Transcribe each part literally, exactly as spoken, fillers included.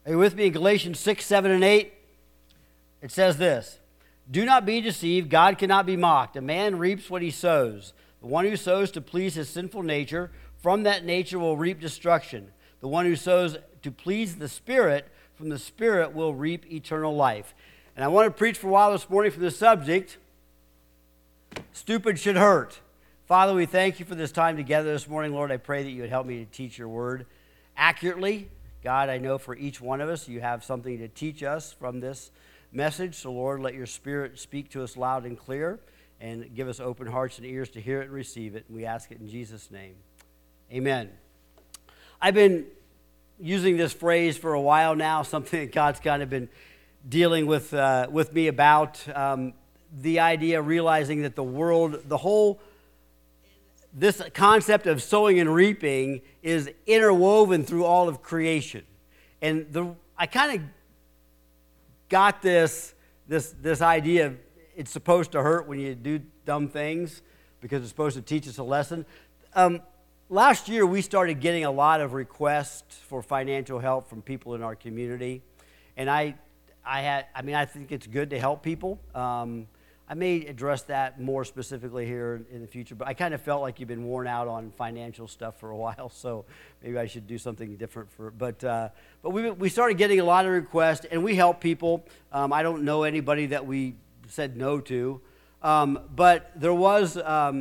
Are you with me in Galatians six, seven, and eight? It says this: "Do not be deceived, God cannot be mocked. A man reaps what he sows. The one who sows to please his sinful nature, from that nature will reap destruction. The one who sows to please the Spirit, from the Spirit will reap eternal life." And I want to preach for a while this morning from the subject, stupid should hurt. Father, we thank you for this time together this morning. Lord, I pray that you would help me to teach your word accurately. God, I know for each one of us, you have something to teach us from this message. So, Lord, let your Spirit speak to us loud and clear and give us open hearts and ears to hear it and receive it. And we ask it in Jesus' name. Amen. I've been using this phrase for a while now, something that God's kind of been dealing with uh, with me about. Um, the idea, realizing that the world, the whole, this concept of sowing and reaping is interwoven through all of creation. And the I kind of got this, this, this idea of it's supposed to hurt when you do dumb things because it's supposed to teach us a lesson. Um, last year, we started getting a lot of requests for financial help from people in our community. And I, I had, I mean, I think it's good to help people. Um, I may address that more specifically here in the future, but I kind of felt like you've been worn out on financial stuff for a while, so maybe I should do something different for. But uh, but we we started getting a lot of requests, and we help people. Um, I don't know anybody that we said no to, um, but there was um,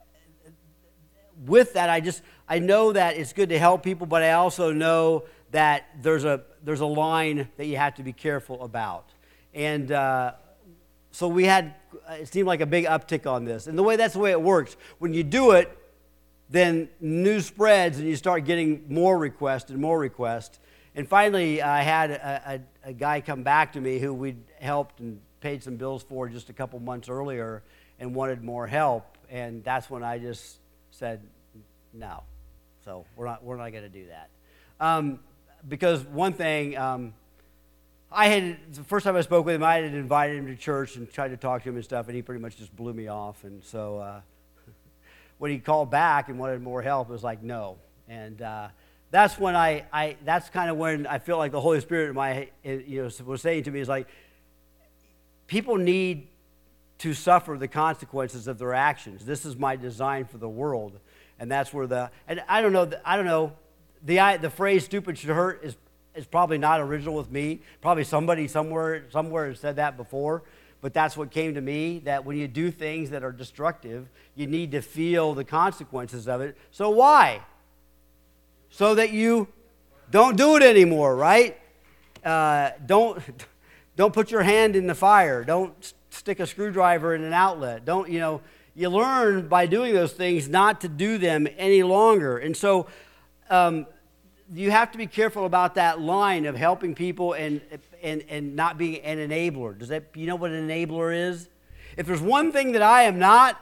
with that. I just I know that it's good to help people, but I also know that there's a there's a line that you have to be careful about, and. Uh, So we had, it seemed like a big uptick on this. And the way, that's the way it works. When you do it, then news spreads and you start getting more requests and more requests. And finally, I had a, a, a guy come back to me who we'd helped and paid some bills for just a couple months earlier and wanted more help. And that's when I just said, no. So we're not, we're not going to do that. Um, because one thing... Um, I had, the first time I spoke with him, I had invited him to church and tried to talk to him and stuff, and he pretty much just blew me off. And so uh, when he called back and wanted more help, it was like, no. And uh, that's when I, I that's kind of when I feel like the Holy Spirit in my, you know, was saying to me, is like, people need to suffer the consequences of their actions. This is my design for the world. And that's where the, and I don't know, I don't know, the, the phrase stupid should hurt is It's probably not original with me. Probably somebody somewhere somewhere has said that before, but that's what came to me, that when you do things that are destructive, you need to feel the consequences of it. So why? So that you don't do it anymore, right? Uh, don't don't put your hand in the fire. Don't stick a screwdriver in an outlet. Don't, you know, you learn by doing those things not to do them any longer. And so um you have to be careful about that line of helping people and and and not being an enabler. Does that, you know what an enabler is? If there's one thing that I am not,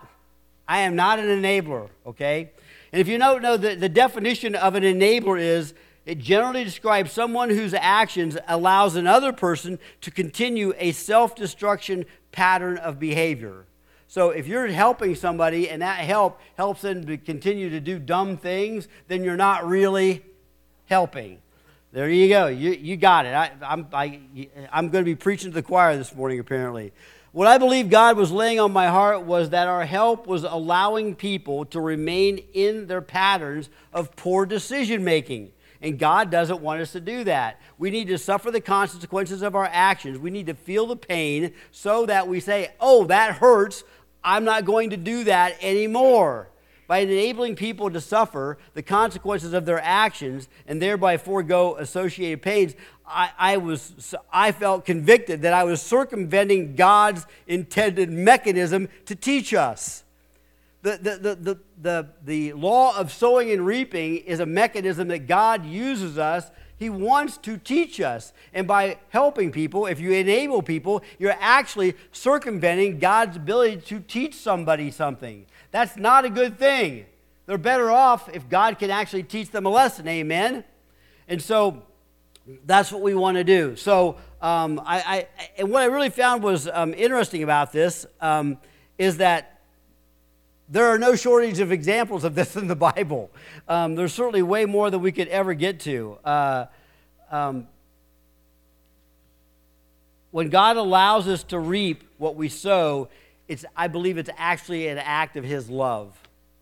I am not an enabler, okay? And if you don't know, the, the definition of an enabler is, it generally describes someone whose actions allows another person to continue a self-destruction pattern of behavior. So if you're helping somebody and that help helps them to continue to do dumb things, then you're not really helping. There you go. You you got it. I, I'm I, I'm going to be preaching to the choir this morning, apparently. What I believe God was laying on my heart was that our help was allowing people to remain in their patterns of poor decision making. And God doesn't want us to do that. We need to suffer the consequences of our actions. We need to feel the pain so that we say, oh, that hurts. I'm not going to do that anymore. By enabling people to suffer the consequences of their actions and thereby forego associated pains, I, I was I felt convicted that I was circumventing God's intended mechanism to teach us. The, the, the, the, the, the law of sowing and reaping is a mechanism that God uses us. He wants to teach us. And by helping people, if you enable people, you're actually circumventing God's ability to teach somebody something. That's not a good thing. They're better off if God can actually teach them a lesson, amen? And so that's what we want to do. So um, I, I and what I really found was um, interesting about this um, is that there are no shortage of examples of this in the Bible. Um, there's certainly way more than we could ever get to. Uh, um, when God allows us to reap what we sow, it's, I believe it's actually an act of His love.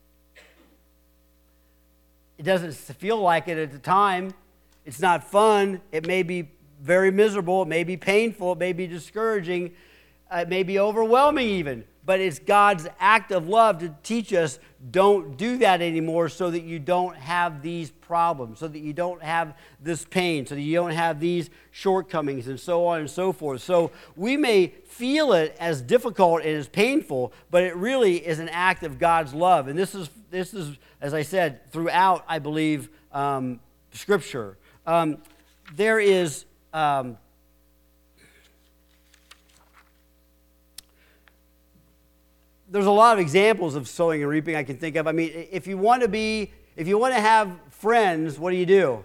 It doesn't feel like it at the time. It's not fun. It may be very miserable. It may be painful. It may be discouraging. Uh, it may be overwhelming even. But it's God's act of love to teach us, don't do that anymore so that you don't have these problems, so that you don't have this pain, so that you don't have these shortcomings, and so on and so forth. So we may feel it as difficult and as painful, but it really is an act of God's love. And this is, this is as I said, throughout, I believe, um, Scripture. Um, there is... Um, There's a lot of examples of sowing and reaping I can think of. I mean, if you want to be, if you want to have friends, what do you do?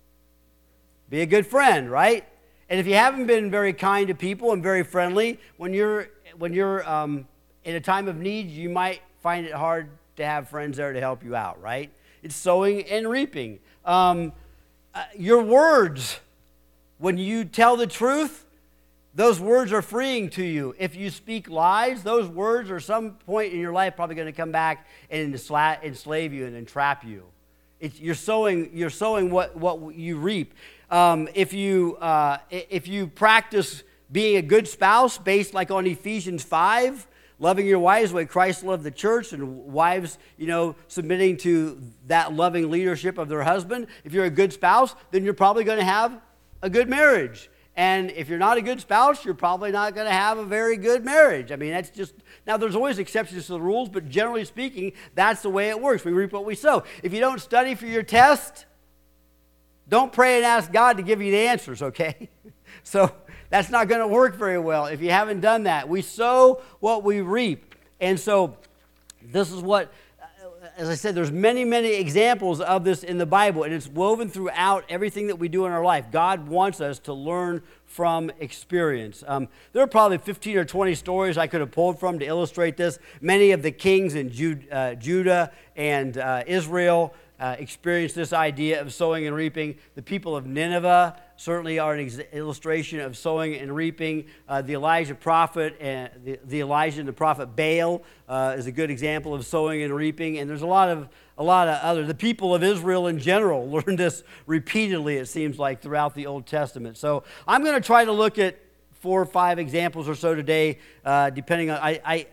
Be a good friend, right? And if you haven't been very kind to people and very friendly, when you're when you're um, in a time of need, you might find it hard to have friends there to help you out, right? It's sowing and reaping. Um, uh, your words, when you tell the truth, those words are freeing to you. If you speak lies, those words are some point in your life probably going to come back and enslave you and entrap you. It's, you're sowing. You're sowing what, what you reap. Um, if you uh, if you practice being a good spouse, based like on Ephesians five, loving your wives the way Christ loved the church, and wives, you know, submitting to that loving leadership of their husband. If you're a good spouse, then you're probably going to have a good marriage. And if you're not a good spouse, you're probably not going to have a very good marriage. I mean, that's just, now there's always exceptions to the rules, but generally speaking, that's the way it works. We reap what we sow. If you don't study for your test, don't pray and ask God to give you the answers, okay? So that's not going to work very well if you haven't done that. We sow what we reap. And so this is what, as I said, there's many, many examples of this in the Bible, and it's woven throughout everything that we do in our life. God wants us to learn from experience. Um, there are probably fifteen or twenty stories I could have pulled from to illustrate this. Many of the kings in Jude, uh, Judah and uh, Israel uh, experienced this idea of sowing and reaping. The people of Nineveh certainly are an ex- illustration of sowing and reaping. Uh, the Elijah prophet and the, the Elijah and the prophet Baal uh, is a good example of sowing and reaping. And there's a lot of a lot of other. The people of Israel in general learned this repeatedly, it seems like, throughout the Old Testament. So I'm going to try to look at four or five examples or so today, uh, depending on I. I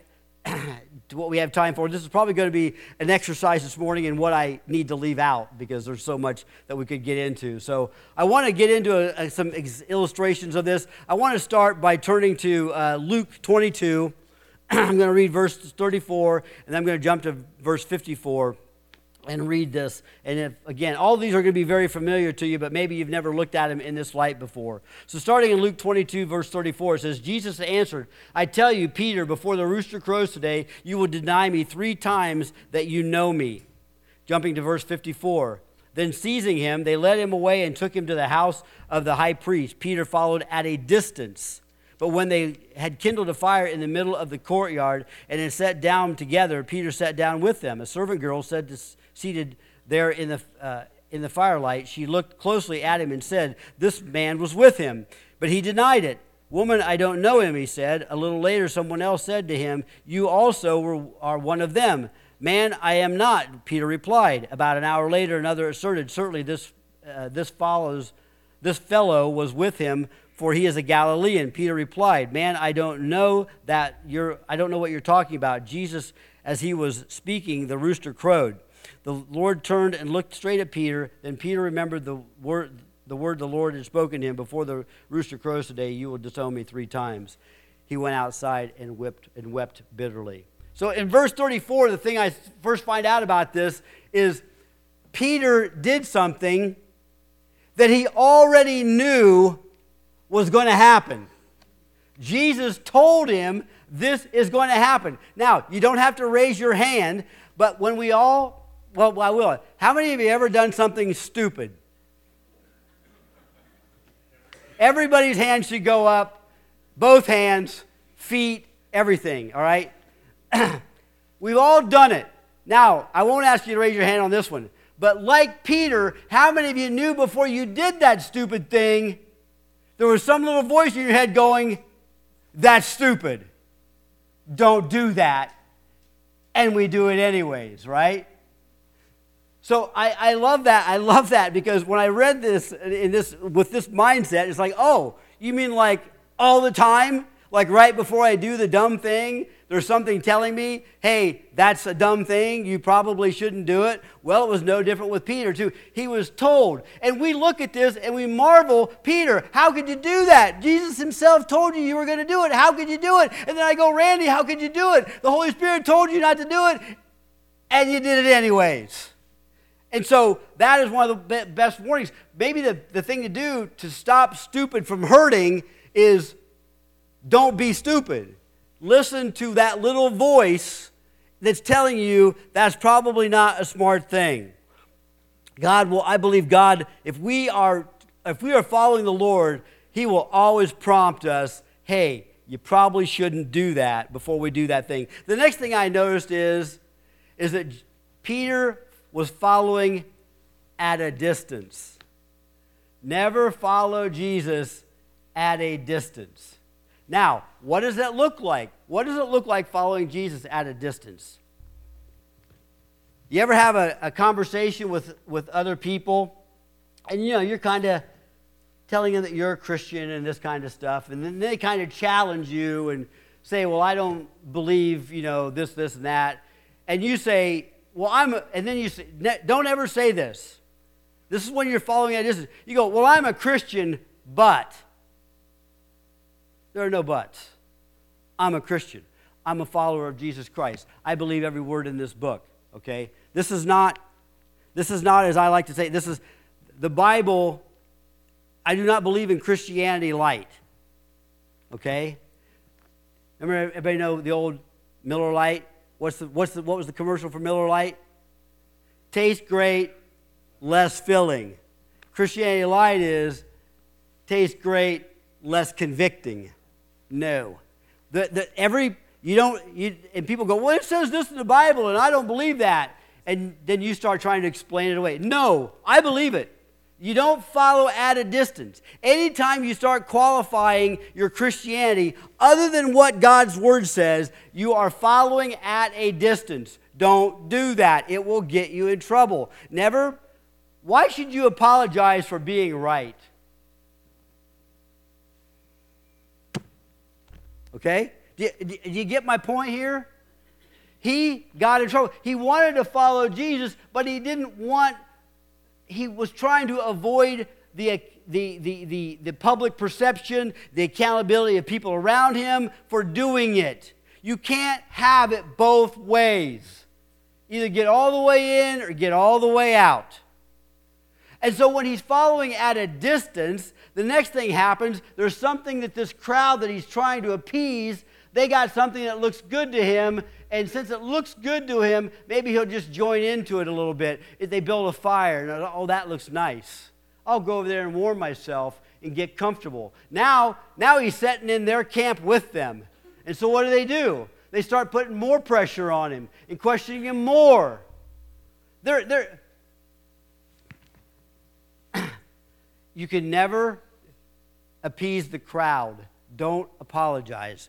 to what we have time for. This is probably going to be an exercise this morning in what I need to leave out because there's so much that we could get into. So I want to get into a, a, some ex- illustrations of this. I want to start by turning to uh, Luke twenty-two. I'm going to read verse thirty-four, and I'm going to jump to verse fifty-four and read this. And if, again, all of these are going to be very familiar to you, but maybe you've never looked at them in this light before. So starting in Luke twenty-two, verse thirty-four, it says, Jesus answered, I tell you, Peter, before the rooster crows today, you will deny me three times that you know me. Jumping to verse fifty-four, then seizing him, they led him away and took him to the house of the high priest. Peter followed at a distance. But when they had kindled a fire in the middle of the courtyard and had sat down together, Peter sat down with them. A servant girl said to seated there in the uh, in the firelight, she looked closely at him and said, this man was with him. But he denied it. Woman, I don't know him, he said. A little later, someone else said to him, you also were, are one of them. Man, I am not, Peter replied. About an hour later, another asserted, certainly this uh, this follows, this fellow was with him, for he is a Galilean. Peter replied, man, I don't know that you're, I don't know what you're talking about. Jesus, as he was speaking, the rooster crowed. The Lord turned and looked straight at Peter. Then Peter remembered the word the word the Lord had spoken to him, before the rooster crows today, you will disown me three times. He went outside and wept and wept bitterly. So in verse thirty-four, the thing I first find out about this is Peter did something that he already knew was going to happen. Jesus told him this is going to happen. Now, you don't have to raise your hand, but when we all Well, I will. How many of you ever done something stupid? Everybody's hand should go up, both hands, feet, everything, all right? We've all done it. Now, I won't ask you to raise your hand on this one, but like Peter, how many of you knew before you did that stupid thing there was some little voice in your head going, that's stupid. Don't do that. And we do it anyways, right? So I, I love that. I love that because when I read this in this with this mindset, it's like, oh, you mean like all the time? Like right before I do the dumb thing, there's something telling me, hey, that's a dumb thing. You probably shouldn't do it. Well, it was no different with Peter, too. He was told. And we look at this and we marvel, Peter, how could you do that? Jesus himself told you you were going to do it. How could you do it? And then I go, Randy, how could you do it? The Holy Spirit told you not to do it, and you did it anyways. And so that is one of the best warnings. Maybe the, the thing to do to stop stupid from hurting is don't be stupid. Listen to that little voice that's telling you that's probably not a smart thing. God will, I believe God, if we are if we are following the Lord, He will always prompt us, hey, you probably shouldn't do that before we do that thing. The next thing I noticed is, is that Peter was following at a distance. Never follow Jesus at a distance. Now, what does that look like? What does it look like following Jesus at a distance? You ever have a, a conversation with, with other people, and you know, you're kind of telling them that you're a Christian and this kind of stuff, and then they kind of challenge you and say, well, I don't believe, you know, this, this, and that. And you say, well, I'm, a, and then you say, don't ever say this. This is when you're following at a distance. You go, well, I'm a Christian, but. There are no buts. I'm a Christian. I'm a follower of Jesus Christ. I believe every word in this book, okay? This is not, this is not, as I like to say, this is, the Bible, I do not believe in Christianity light, okay? Remember, everybody know the old Miller Lite? What's the, what's the, what was the commercial for Miller Lite? Tastes great, less filling. Christianity light is, tastes great, less convicting. No. The, the, every, you don't, you, and people go, well, it says this in the Bible, and I don't believe that. And then you start trying to explain it away. No, I believe it. You don't follow at a distance. Anytime you start qualifying your Christianity other than what God's Word says, you are following at a distance. Don't do that. It will get you in trouble. Never, why should you apologize for being right? Okay? Do you, do you get my point here? He got in trouble. He wanted to follow Jesus, but he didn't want, he was trying to avoid the, the, the, the, the public perception, the accountability of people around him for doing it. You can't have it both ways. Either get all the way in or get all the way out. And so when he's following at a distance, the next thing happens, there's something that this crowd that he's trying to appease, they got something that looks good to him, and since it looks good to him, maybe he'll just join into it a little bit. If they build a fire, and oh, that looks nice. I'll go over there and warm myself and get comfortable. Now, now he's sitting in their camp with them. And so what do they do? They start putting more pressure on him and questioning him more. They're, they're, you can never appease the crowd. Don't apologize.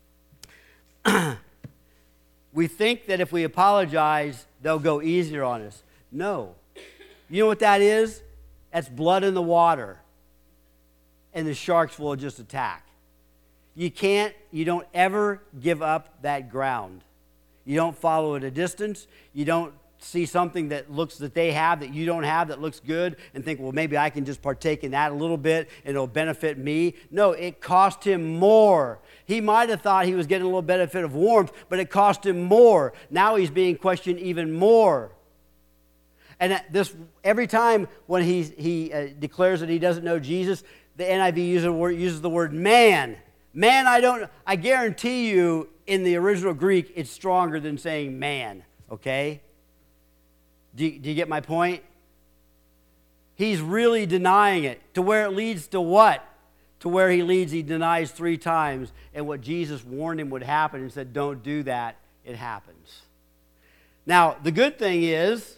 We think that if we apologize, they'll go easier on us. No. You know what that is? That's blood in the water. And the sharks will just attack. You can't, you don't ever give up that ground. You don't follow at a distance. You don't see something that looks that they have that you don't have that looks good and think, well, maybe I can just partake in that a little bit and it'll benefit me. No, it cost him more. He might have thought he was getting a little benefit of warmth, but it cost him more. Now he's being questioned even more. And this every time when he, he uh, declares that he doesn't know Jesus, the N I V uses the word, uses the word man. Man, I don't, I guarantee you in the original Greek, it's stronger than saying man, okay? Do you, do you get my point? He's really denying it. To where it leads to what? To where he leads, he denies three times. And what Jesus warned him would happen and said, don't do that, it happens. Now, the good thing is,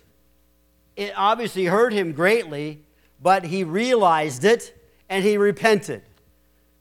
it obviously hurt him greatly, but he realized it and he repented.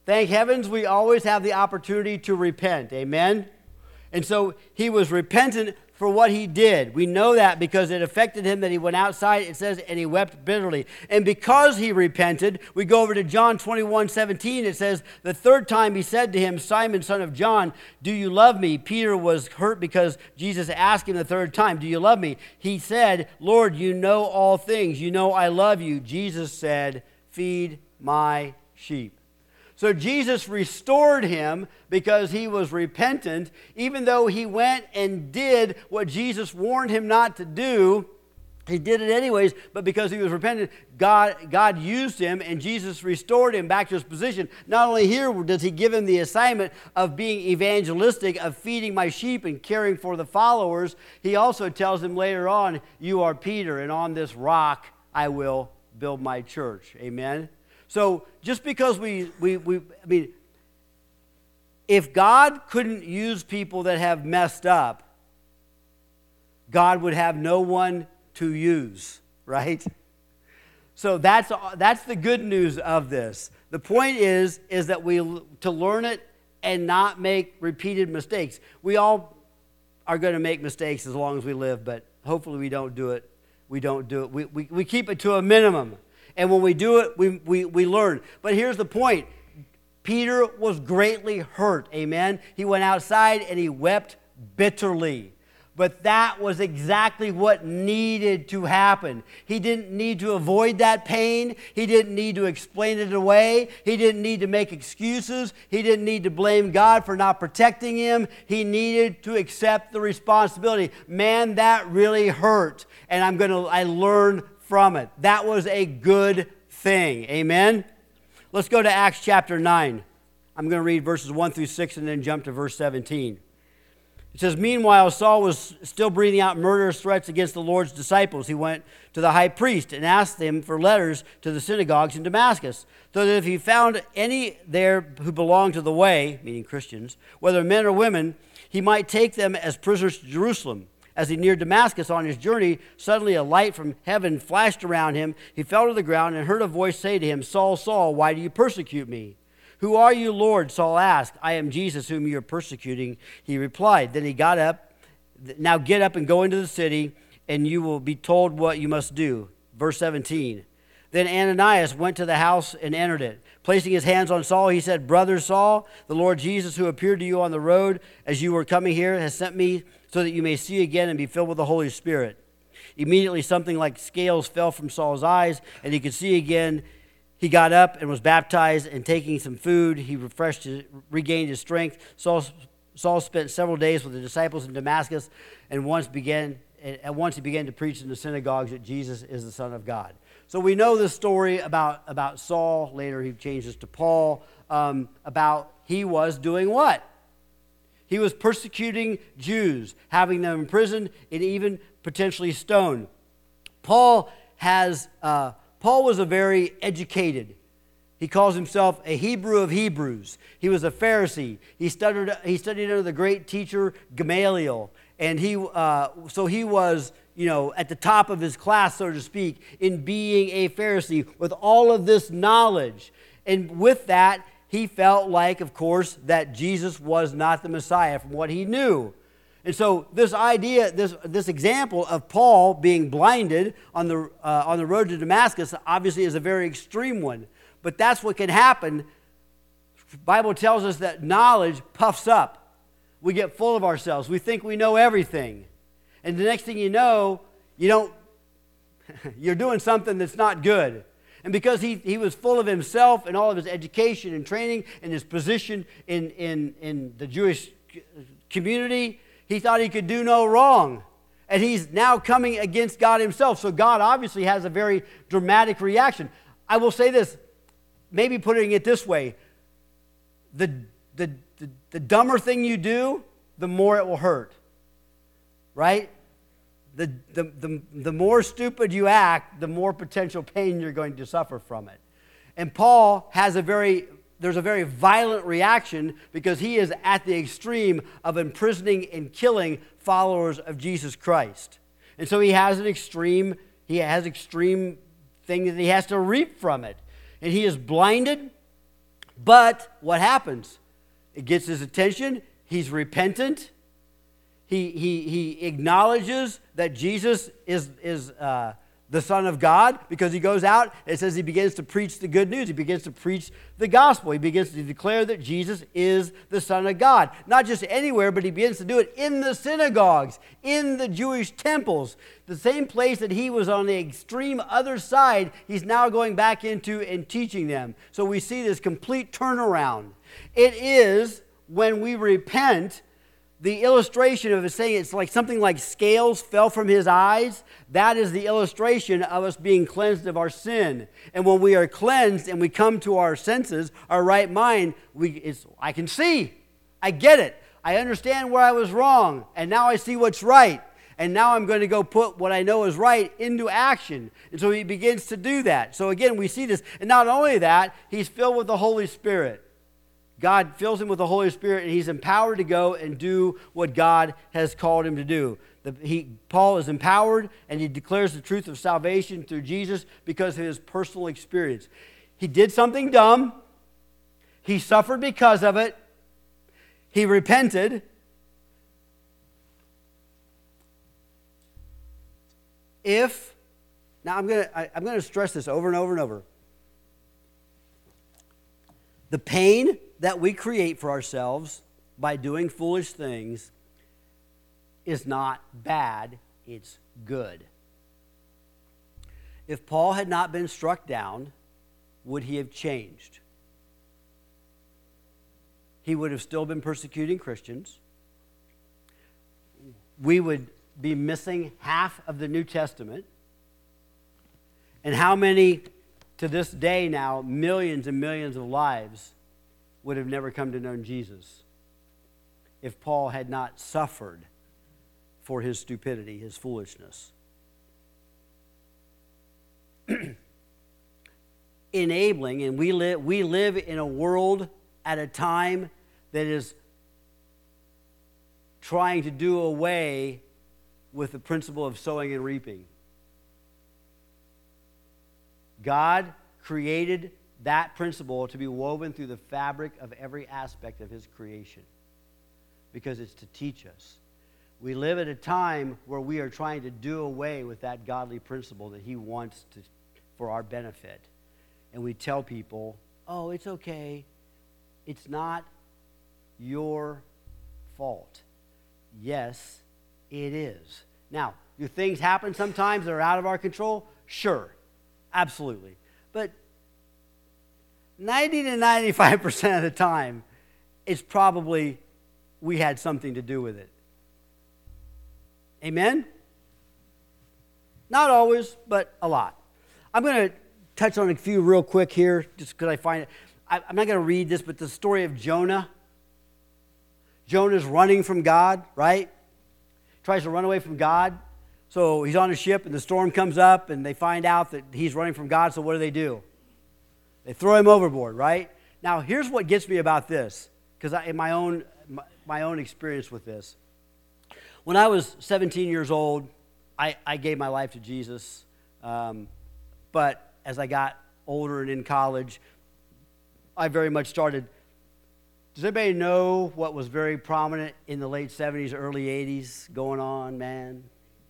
Thank heavens we always have the opportunity to repent. Amen? And so he was repentant for what he did. We know that because it affected him that he went outside, it says, and he wept bitterly. And because he repented, we go over to John twenty-one seventeen. It says, the third time he said to him, Simon, son of John, do you love me? Peter was hurt because Jesus asked him the third time, do you love me? He said, Lord, you know all things. You know I love you. Jesus said, feed my sheep. So Jesus restored him because he was repentant, even though he went and did what Jesus warned him not to do. He did it anyways, but because he was repentant, God, God used him, and Jesus restored him back to his position. Not only here does he give him the assignment of being evangelistic, of feeding my sheep and caring for the followers, he also tells him later on, you are Peter, and on this rock I will build my church. Amen? So just because we, we, we, I mean, if God couldn't use people that have messed up, God would have no one to use, right? So that's, that's the good news of this. The point is, is that we, to learn it and not make repeated mistakes. We all are going to make mistakes as long as we live, but hopefully we don't do it. We don't do it. We, we, we keep it to a minimum. And when we do it, we, we, we learn. But here's the point. Peter was greatly hurt. Amen? He went outside and he wept bitterly. But that was exactly what needed to happen. He didn't need to avoid that pain. He didn't need to explain it away. He didn't need to make excuses. He didn't need to blame God for not protecting him. He needed to accept the responsibility. Man, that really hurt. And I'm going to, I learned from it. That was a good thing. Amen? Let's go to Acts chapter nine. I'm going to read verses one through six and then jump to verse seventeen. It says, meanwhile, Saul was still breathing out murderous threats against the Lord's disciples. He went to the high priest and asked him for letters to the synagogues in Damascus, so that if he found any there who belonged to the way, meaning Christians, whether men or women, he might take them as prisoners to Jerusalem. As he neared Damascus on his journey, suddenly a light from heaven flashed around him. He fell to the ground and heard a voice say to him, Saul, Saul, why do you persecute me? Who are you, Lord? Saul asked. I am Jesus whom you are persecuting, he replied. Then he got up. Now get up and go into the city, and you will be told what you must do. Verse seventeen. Then Ananias went to the house and entered it. Placing his hands on Saul, he said, Brother Saul, the Lord Jesus who appeared to you on the road as you were coming here has sent me so that you may see again and be filled with the Holy Spirit. Immediately something like scales fell from Saul's eyes, and he could see again. He got up and was baptized, and taking some food, he refreshed his, regained his strength. Saul, Saul spent several days with the disciples in Damascus, and once began, at once he began to preach in the synagogues that Jesus is the Son of God. So we know this story about, about Saul. Later he changes to Paul, um, about he was doing what? He was persecuting Jews, having them imprisoned and even potentially stoned. Paul has... Uh, Paul was a very educated. He calls himself a Hebrew of Hebrews. He was a Pharisee. He studied, he studied under the great teacher Gamaliel. And he, uh, so he was, you know, at the top of his class, so to speak, in being a Pharisee with all of this knowledge. And with that, he felt like, of course, that Jesus was not the Messiah from what he knew. And so this idea, this, this example of Paul being blinded on the, uh, on the road to Damascus obviously is a very extreme one. But that's what can happen. The Bible tells us that knowledge puffs up. We get full of ourselves. We think we know everything. And the next thing you know, you don't, you're doing something that's not good. And because he, he was full of himself and all of his education and training and his position in, in, in the Jewish community, he thought he could do no wrong. And he's now coming against God himself. So God obviously has a very dramatic reaction. I will say this, maybe putting it this way. The, the, the, the dumber thing you do, the more it will hurt. Right? The, the, the, the more stupid you act, the more potential pain you're going to suffer from it. And Paul has a very... There's a very violent reaction because he is at the extreme of imprisoning and killing followers of Jesus Christ. And so he has an extreme, he has extreme thing that he has to reap from it. And he is blinded But what happens? It gets his attention. He's repentant. He, he, he acknowledges that Jesus is, is uh, the Son of God, because he goes out, it says he begins to preach the good news. He begins to preach the gospel. He begins to declare that Jesus is the Son of God. Not just anywhere, but he begins to do it in the synagogues, in the Jewish temples. The same place that he was on the extreme other side, he's now going back into and teaching them. So we see this complete turnaround. It is when we repent. The illustration of it saying it's like something like scales fell from his eyes. That is the illustration of us being cleansed of our sin. And when we are cleansed and we come to our senses, our right mind, we it's I can see. I get it. I understand where I was wrong. And now I see what's right. And now I'm going to go put what I know is right into action. And so he begins to do that. So again, we see this. And not only that, he's filled with the Holy Spirit. God fills him with the Holy Spirit, and he's empowered to go and do what God has called him to do. The, he, Paul is empowered, and he declares the truth of salvation through Jesus because of his personal experience. He did something dumb. He suffered because of it. He repented. If, now I'm going to I'm going to stress this over and over and over. The pain that we create for ourselves by doing foolish things is not bad, it's good. If Paul had not been struck down, would he have changed? He would have still been persecuting Christians. We would be missing half of the New Testament. And how many, to this day now, millions and millions of lives would have never come to know Jesus if Paul had not suffered for his stupidity, his foolishness. Enabling, and we live, we live in a world at a time that is trying to do away with the principle of sowing and reaping. God created that principle to be woven through the fabric of every aspect of his creation, because it's to teach us. We live at a time where we are trying to do away with that godly principle that he wants to, for our benefit. And we tell people, oh, it's okay. It's not your fault. Yes, it is. Now, do things happen sometimes that are out of our control? Sure, absolutely. But ninety to ninety-five percent of the time, it's probably we had something to do with it. Amen? Not always, but a lot. I'm going to touch on a few real quick here, just because I find it. I, I'm not going to read this, but the story of Jonah. Jonah's running from God, right? Tries to run away from God. So he's on a ship, and the storm comes up, and they find out that he's running from God, so what do they do? They throw him overboard, right? Now, here's what gets me about this, because in my own my, my own experience with this. When I was seventeen years old, I, I gave my life to Jesus. Um, but as I got older and in college, I very much started. Does anybody know what was very prominent in the late seventies, early eighties going on, man?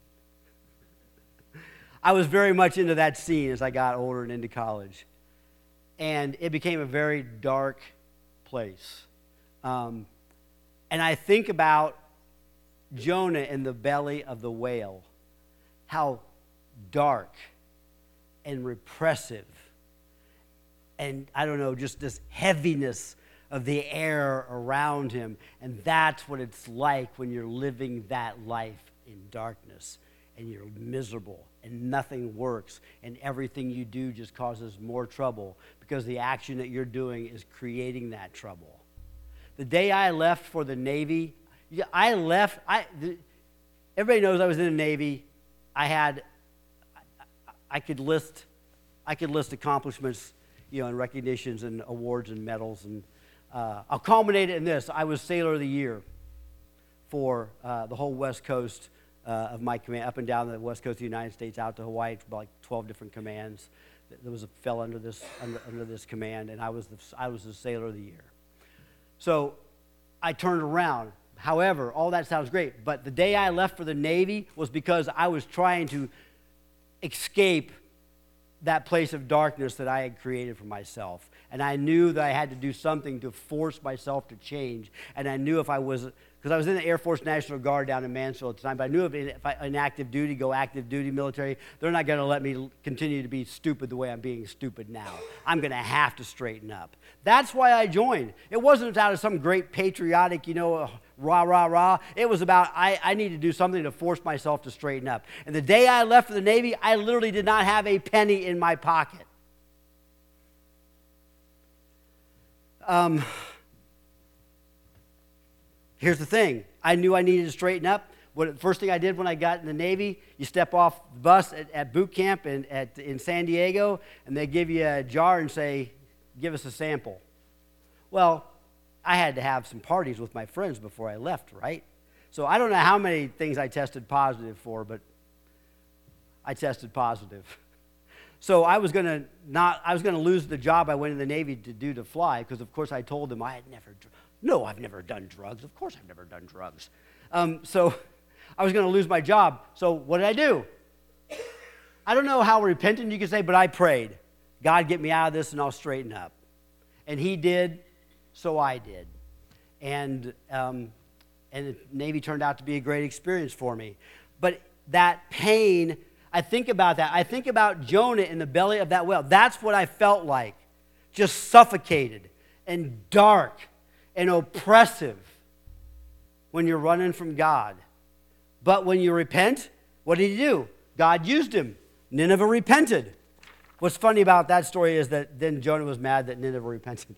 I was very much into that scene as I got older and into college. And it became a very dark place. Um, and I think about Jonah in the belly of the whale, how dark and repressive, and I don't know, just this heaviness of the air around him. And that's what it's like when you're living that life in darkness and you're miserable and nothing works and everything you do just causes more trouble because the action that you're doing is creating that trouble. The day I left for the Navy, I left, I, everybody knows I was in the Navy. I had, I, I could list, I could list accomplishments, you know, and recognitions and awards and medals. And uh, I'll culminate it in this. I was Sailor of the Year for uh, the whole West Coast uh, of my command, up and down the West Coast of the United States, out to Hawaii, about like twelve different commands. that was fell under this under, under this command, and I was the I was the sailor of the year. So I turned around. However, all that sounds great, but the day I left for the Navy was because I was trying to escape that place of darkness that I had created for myself. And I knew that I had to do something to force myself to change. And I knew if I was, because I was in the Air Force National Guard down in Mansfield at the time, but I knew if, if I, in active duty, go active duty military, they're not going to let me continue to be stupid the way I'm being stupid now. I'm going to have to straighten up. That's why I joined. It wasn't out of some great patriotic, you know, uh, rah, rah, rah. It was about I, I need to do something to force myself to straighten up. And the day I left for the Navy, I literally did not have a penny in my pocket. Um, here's the thing. I knew I needed to straighten up. What, the first thing I did when I got in the Navy, you step off the bus at, at boot camp in, at, in San Diego, and they give you a jar and say, give us a sample. Well, I had to have some parties with my friends before I left, right? So I don't know how many things I tested positive for, but I tested positive. So I was gonna not. I was gonna lose the job I went in the Navy to do to fly, because of course I told them I had never. No, I've never done drugs. Of course I've never done drugs. Um, so I was gonna lose my job. So what did I do? I don't know how repentant you can say, but I prayed. God, get me out of this, and I'll straighten up. And He did. So I did. And um, and the Navy turned out to be a great experience for me. But that pain, I think about that. I think about Jonah in the belly of that whale. That's what I felt like. Just suffocated and dark and oppressive when you're running from God. But when you repent, what did He do? God used him. Nineveh repented. What's funny about that story is that then Jonah was mad that Nineveh repented.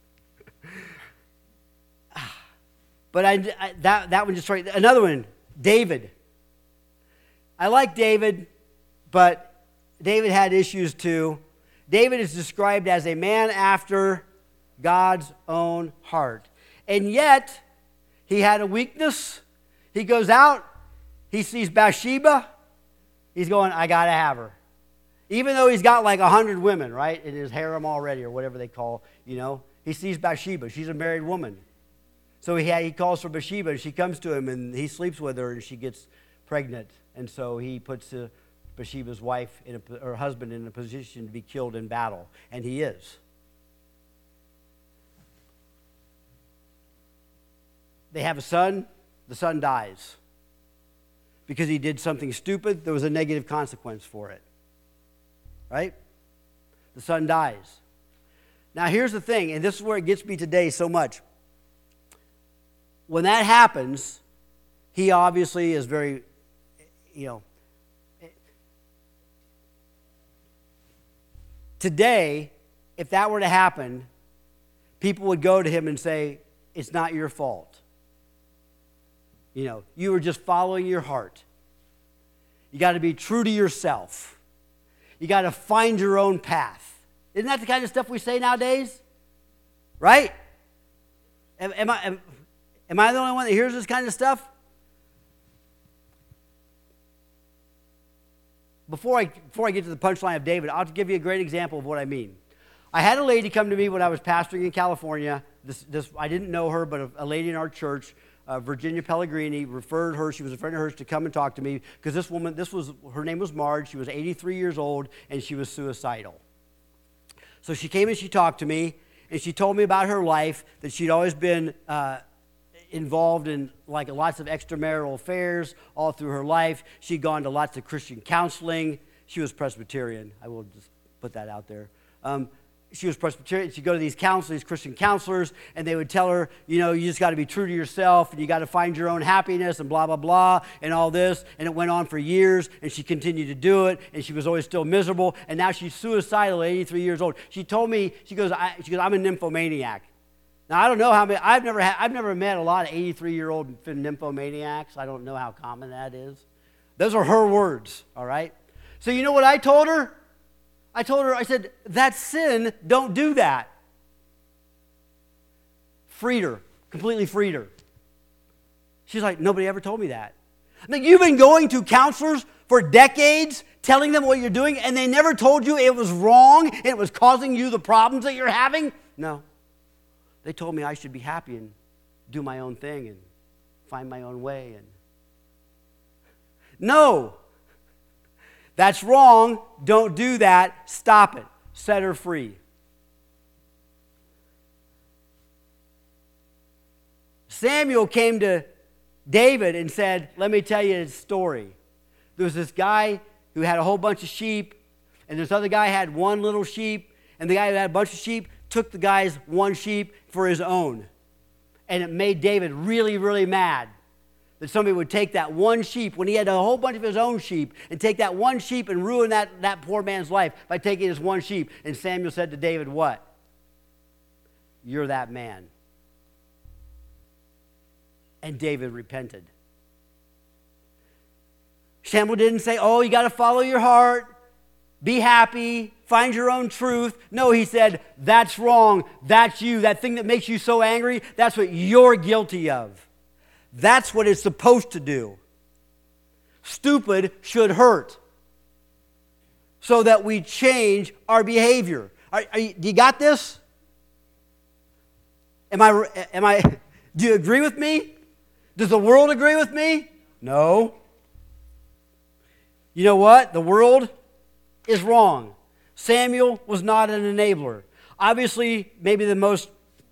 But I, I, that, that one just right. Another one, David. I like David, but David had issues too. David is described as a man after God's own heart. And yet, he had a weakness. He goes out, he sees Bathsheba. He's going, I got to have her. Even though he's got like a hundred women, right, in his harem already, or whatever they call, you know. He sees Bathsheba. She's a married woman. So he, he calls for Bathsheba, and she comes to him, and he sleeps with her, and she gets pregnant. And so he puts uh, Bathsheba's wife, in a, or husband, in a position to be killed in battle. And he is. They have a son. The son dies. Because he did something stupid, there was a negative consequence for it. Right? The son dies. Now here's the thing, and this is where it gets me today so much. When that happens, he obviously is very, you know, today, if that were to happen, people would go to him and say, it's not your fault. You know, you were just following your heart. You got to be true to yourself. You got to find your own path. Isn't that the kind of stuff we say nowadays? Right? Am, am I... Am, Am I the only one that hears this kind of stuff? Before I, before I get to the punchline of David, I'll give you a great example of what I mean. I had a lady come to me when I was pastoring in California. This, this, I didn't know her, but a, a lady in our church, uh, Virginia Pellegrini, referred her. She was a friend of hers to come and talk to me because this woman, this was her name was Marge. She was eighty-three years old, and she was suicidal. So she came and she talked to me, and she told me about her life, that she'd always been uh, involved in like lots of extramarital affairs all through her life. She'd gone to lots of Christian counseling. She was Presbyterian. I will just put that out there. Um, she was Presbyterian. She'd go to these counselors, these Christian counselors, and they would tell her, you know, you just got to be true to yourself, and you got to find your own happiness, and blah, blah, blah, and all this. And it went on for years, and she continued to do it, and she was always still miserable. And now she's suicidal at eighty-three years old. She told me, she goes, I, she goes, I'm a nymphomaniac. Now, I don't know how many, I've never had, I've never met a lot of eighty-three-year-old nymphomaniacs. I don't know how common that is. Those are her words, all right? So you know what I told her? I told her, I said, that's sin, don't do that. Freed her, completely freed her. She's like, nobody ever told me that. I mean, you've been going to counselors for decades telling them what you're doing, and they never told you it was wrong and it was causing you the problems that you're having? No. They told me I should be happy and do my own thing and find my own way. And no. That's wrong. Don't do that. Stop it. Set her free. Samuel came to David and said, let me tell you a story. There was this guy who had a whole bunch of sheep, and this other guy had one little sheep, and the guy who had a bunch of sheep took the guy's one sheep for his own. And it made David really, really mad that somebody would take that one sheep when he had a whole bunch of his own sheep and take that one sheep and ruin that, that poor man's life by taking his one sheep. And Samuel said to David, what? You're that man. And David repented. Samuel didn't say, oh, you got to follow your heart, be happy, find your own truth. No, he said, that's wrong. That's you. That thing that makes you so angry, that's what you're guilty of. That's what it's supposed to do. Stupid should hurt so that we change our behavior. Are, are you, do you got this? Am I, am I, do you agree with me? Does the world agree with me? No. You know what? The world is wrong. Samuel was not an enabler. Obviously, maybe the most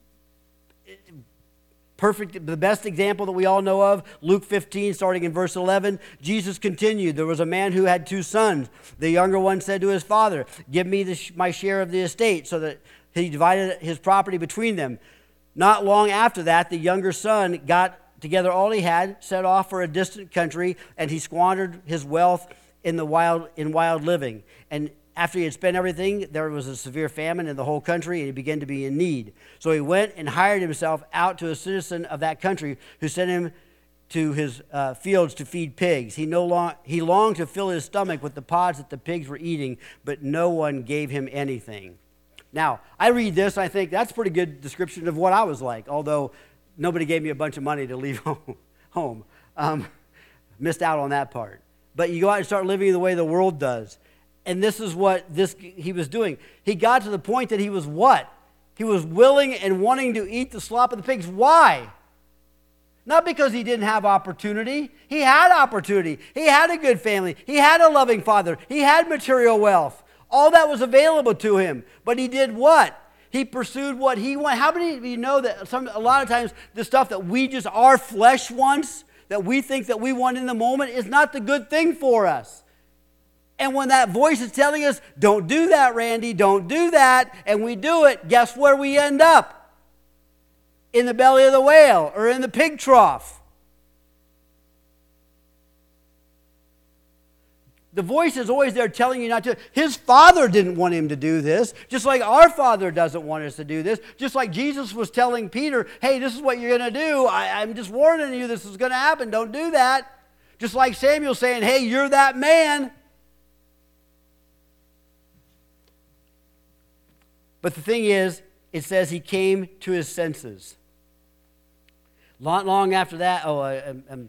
perfect, the best example that we all know of, Luke fifteen, starting in verse eleven, Jesus continued. There was a man who had two sons. The younger one said to his father, give me the, my share of the estate, so that he divided his property between them. Not long after that, the younger son got together all he had, set off for a distant country, and he squandered his wealth in the wild in wild living. And after he had spent everything, there was a severe famine in the whole country, and he began to be in need. So he went and hired himself out to a citizen of that country, who sent him to his uh, fields to feed pigs. He no long he longed to fill his stomach with the pods that the pigs were eating, but no one gave him anything. Now, I read this, I think that's a pretty good description of what I was like, although nobody gave me a bunch of money to leave home. Um, missed out on that part. But you go out and start living the way the world does. And this is what this he was doing. He got to the point that he was what? He was willing and wanting to eat the slop of the pigs. Why? Not because he didn't have opportunity. He had opportunity. He had a good family. He had a loving father. He had material wealth. All that was available to him. But he did what? He pursued what he wanted. How many of you know that some, a lot of times the stuff that we just, our flesh wants, that we think that we want in the moment, is not the good thing for us. And when that voice is telling us, don't do that, Randy, don't do that, and we do it, guess where we end up? In the belly of the whale or in the pig trough. The voice is always there telling you not to. His father didn't want him to do this, just like our Father doesn't want us to do this. Just like Jesus was telling Peter, hey, this is what you're going to do. I, I'm just warning you this is going to happen. Don't do that. Just like Samuel saying, hey, you're that man. But the thing is, it says he came to his senses. Not long after that, oh, I, I'm, I'm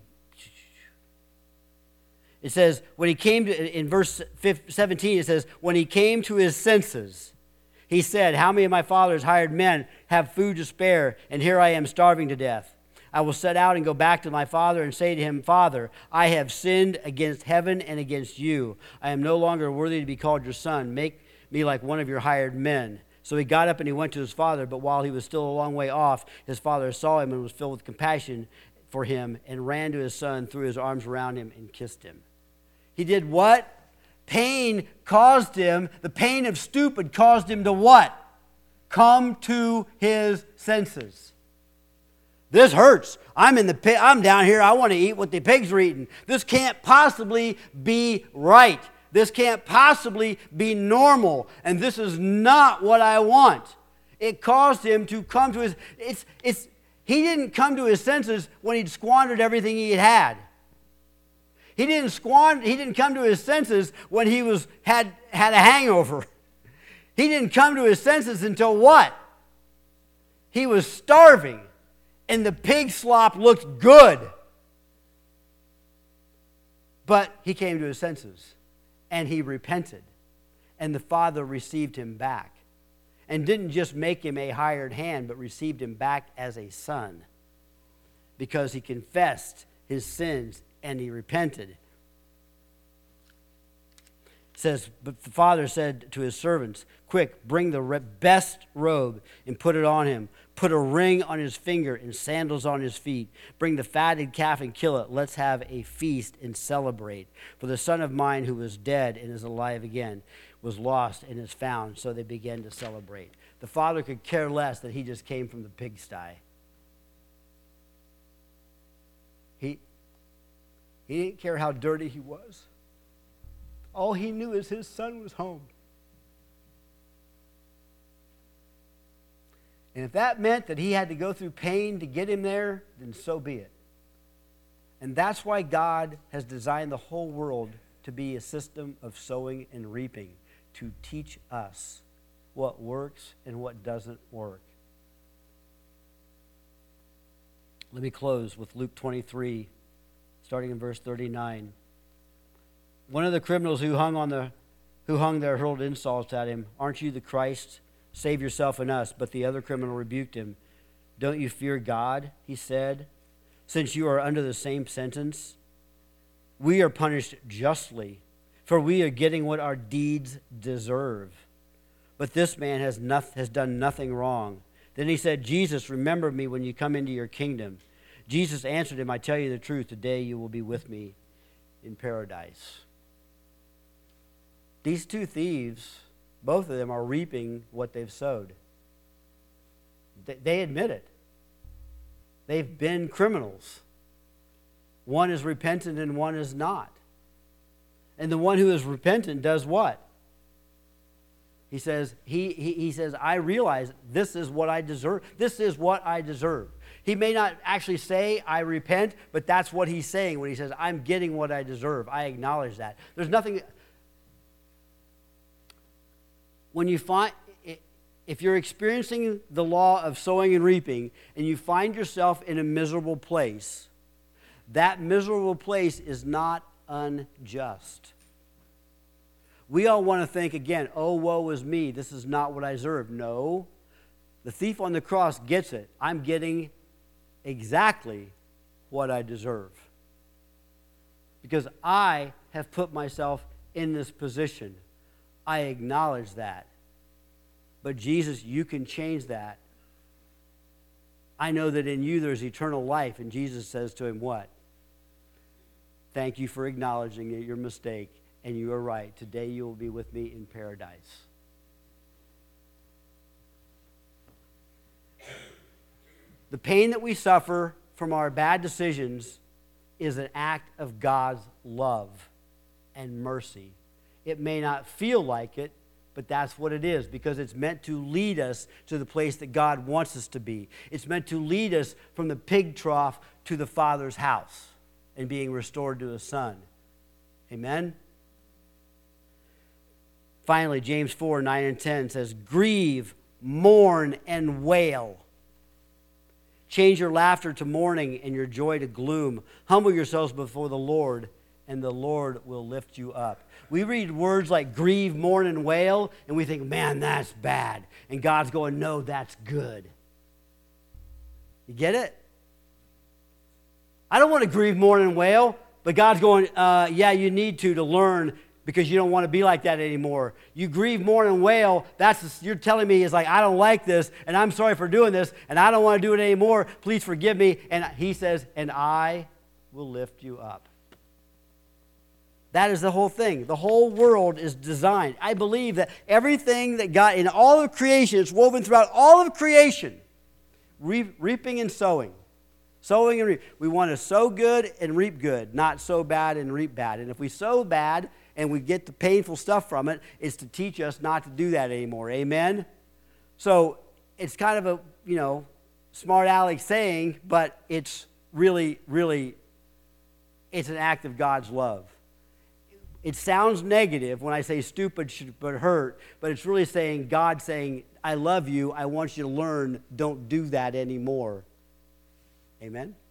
It says, when he came to, in verse seventeen, it says, when he came to his senses, he said, how many of my father's hired men have food to spare, and here I am starving to death? I will set out and go back to my father and say to him, Father, I have sinned against heaven and against you. I am no longer worthy to be called your son. Make me like one of your hired men. So he got up and he went to his father, but while he was still a long way off, his father saw him and was filled with compassion for him and ran to his son, threw his arms around him, and kissed him. He did what? Pain caused him, the pain of stupid caused him to what? Come to his senses. This hurts. I'm in the pit. I'm down here. I want to eat what the pigs are eating. This can't possibly be right. This can't possibly be normal. And this is not what I want. It caused him to come to his... It's, it's, he didn't come to his senses when he'd squandered everything he had had. He didn't squander, he didn't come to his senses when he was had, had a hangover. He didn't come to his senses until what? He was starving, and the pig slop looked good. But he came to his senses, and he repented. And the father received him back. And didn't just make him a hired hand, but received him back as a son. Because he confessed his sins and he repented. It says, but the father said to his servants, quick, bring the best robe and put it on him. Put a ring on his finger and sandals on his feet. Bring the fatted calf and kill it. Let's have a feast and celebrate. For the son of mine who was dead and is alive again was lost and is found. So they began to celebrate. The father could care less that he just came from the pigsty. He, he didn't care how dirty he was. All he knew is his son was home. And if that meant that he had to go through pain to get him there, then so be it. And that's why God has designed the whole world to be a system of sowing and reaping, to teach us what works and what doesn't work. Let me close with Luke twenty-three, starting in verse thirty-nine. One of the criminals who hung on the who hung there hurled insults at him. Aren't you the Christ? Save yourself and us. But the other criminal rebuked him. Don't you fear God, he said, since you are under the same sentence? We are punished justly, for we are getting what our deeds deserve. But this man has, not, has done nothing wrong. Then he said, Jesus, remember me when you come into your kingdom. Jesus answered him, I tell you the truth, today you will be with me in paradise. These two thieves, both of them are reaping what they've sowed. They admit it. They've been criminals. One is repentant and one is not. And the one who is repentant does what? He says, he, he, he says, I realize this is what I deserve. This is what I deserve. He may not actually say, I repent, but that's what he's saying when he says, I'm getting what I deserve. I acknowledge that. There's nothing... When you find, if you're experiencing the law of sowing and reaping, and you find yourself in a miserable place, that miserable place is not unjust. We all want to think again, oh, woe is me, this is not what I deserve. No, the thief on the cross gets it. I'm getting exactly what I deserve. Because I have put myself in this position. I acknowledge that. But Jesus, you can change that. I know that in you there's eternal life. And Jesus says to him what? Thank you for acknowledging your mistake. And you are right. Today you will be with me in paradise. The pain that we suffer from our bad decisions is an act of God's love and mercy. It may not feel like it, but that's what it is, because it's meant to lead us to the place that God wants us to be. It's meant to lead us from the pig trough to the Father's house and being restored to a son. Amen? Finally, James four, nine and ten says, grieve, mourn, and wail. Change your laughter to mourning and your joy to gloom. Humble yourselves before the Lord, and the Lord will lift you up. We read words like grieve, mourn, and wail, and we think, man, that's bad. And God's going, no, that's good. You get it? I don't want to grieve, mourn, and wail, but God's going, uh, yeah, you need to to learn, because you don't want to be like that anymore. You grieve, mourn, and wail. That's you're telling me is like, I don't like this, and I'm sorry for doing this, and I don't want to do it anymore. Please forgive me. And he says, and I will lift you up. That is the whole thing. The whole world is designed. I believe that everything that God, in all of creation, it's woven throughout all of creation. Re- reaping and sowing. Sowing and reap. We want to sow good and reap good, not sow bad and reap bad. And if we sow bad and we get the painful stuff from it, it's to teach us not to do that anymore. Amen? So it's kind of a, you know, smart aleck saying, but it's really, really, it's an act of God's love. It sounds negative when I say stupid but hurt, but it's really saying, God saying, I love you, I want you to learn, don't do that anymore. Amen?